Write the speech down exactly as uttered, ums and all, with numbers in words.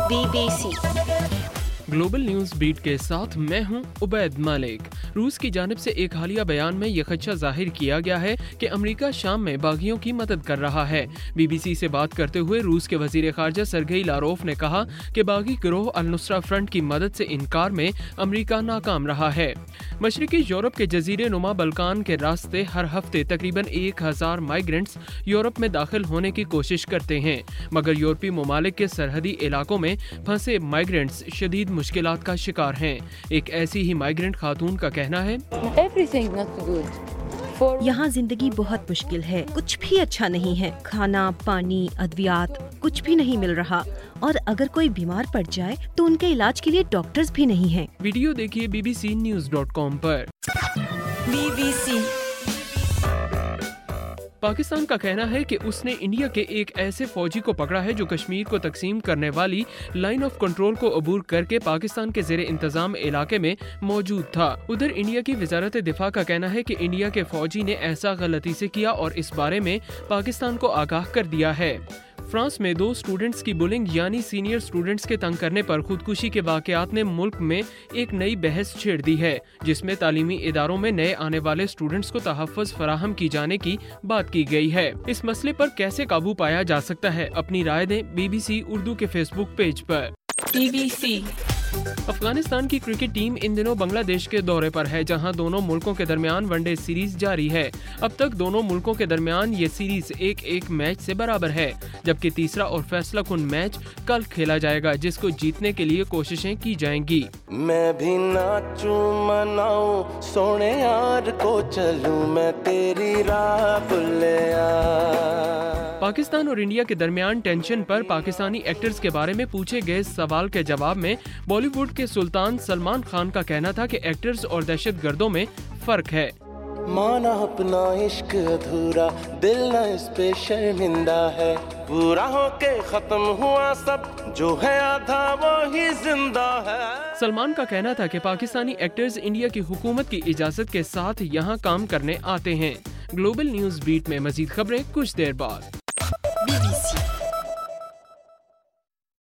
Be B C global news beat کے ساتھ میں ہوں عبید مالک۔ روس کی جانب سے ایک حالیہ بیان میں یہ خدشہ ظاہر کیا گیا ہے کہ امریکہ شام میں باغیوں کی مدد کر رہا ہے۔ بی بی سی سے بات کرتے ہوئے روس کے وزیر خارجہ سرگئی لاروف نے کہا کہ باغی گروہ النصرہ فرنٹ کی مدد سے انکار میں امریکہ ناکام رہا ہے۔ مشرقی یورپ کے جزیرے نما بلکان کے راستے ہر ہفتے تقریباً ایک ہزار مائیگرنٹس یورپ میں داخل ہونے کی کوشش کرتے ہیں، مگر یورپی ممالک کے سرحدی علاقوں میں پھنسے مائیگرنٹس شدید مشکلات کا شکار ہیں۔ ایک ایسی ہی مائیگرنٹ خاتون کا کہنا ہے، یہاں زندگی بہت مشکل ہے، کچھ بھی اچھا نہیں ہے، کھانا، پانی، ادویات کچھ بھی نہیں مل رہا، اور اگر کوئی بیمار پڑ جائے تو ان کے علاج کے لیے ڈاکٹرز بھی نہیں ہیں۔ ویڈیو دیکھیے B B C news dot com پر۔ بی بی سی پاکستان کا کہنا ہے کہ اس نے انڈیا کے ایک ایسے فوجی کو پکڑا ہے جو کشمیر کو تقسیم کرنے والی لائن آف کنٹرول کو عبور کر کے پاکستان کے زیر انتظام علاقے میں موجود تھا۔ ادھر انڈیا کی وزارت دفاع کا کہنا ہے کہ انڈیا کے فوجی نے ایسا غلطی سے کیا اور اس بارے میں پاکستان کو آگاہ کر دیا ہے۔ فرانس میں دو سٹوڈنٹس کی بلنگ یعنی سینئر سٹوڈنٹس کے تنگ کرنے پر خودکشی کے واقعات نے ملک میں ایک نئی بحث چھیڑ دی ہے، جس میں تعلیمی اداروں میں نئے آنے والے سٹوڈنٹس کو تحفظ فراہم کی جانے کی بات کی گئی ہے۔ اس مسئلے پر کیسے قابو پایا جا سکتا ہے؟ اپنی رائے دیں بی بی سی اردو کے فیس بک پیج پر۔ بی بی سی افغانستان کی کرکٹ ٹیم ان دنوں بنگلہ دیش کے دورے پر ہے، جہاں دونوں ملکوں کے درمیان ون ڈے سیریز جاری ہے۔ اب تک دونوں ملکوں کے درمیان یہ سیریز ایک ایک میچ سے برابر ہے، جبکہ تیسرا اور فیصلہ کن میچ کل کھیلا جائے گا، جس کو جیتنے کے لیے کوششیں کی جائیں گی۔ میں بھی ناچوں مناؤں سونے یار کو، چلوں میں تیری راہ بلیا۔ پاکستان اور انڈیا کے درمیان ٹینشن پر پاکستانی ایکٹرز کے بارے میں پوچھے گئے سوال کے جواب میں بالی ووڈ کے سلطان سلمان خان کا کہنا تھا کہ ایکٹرز اور دہشت گردوں میں فرق ہے۔ مانا اپنا عشق ادھورا، دل نہ اس پہ شرمندہ ہے، پورا ہو کے ختم ہوا سب، جو ہے آدھا وہی زندہ ہے۔ سلمان کا کہنا تھا کہ پاکستانی ایکٹرز انڈیا کی حکومت کی اجازت کے ساتھ یہاں کام کرنے آتے ہیں۔ گلوبل نیوز بیٹ میں مزید خبریں کچھ دیر بعد۔ Be B C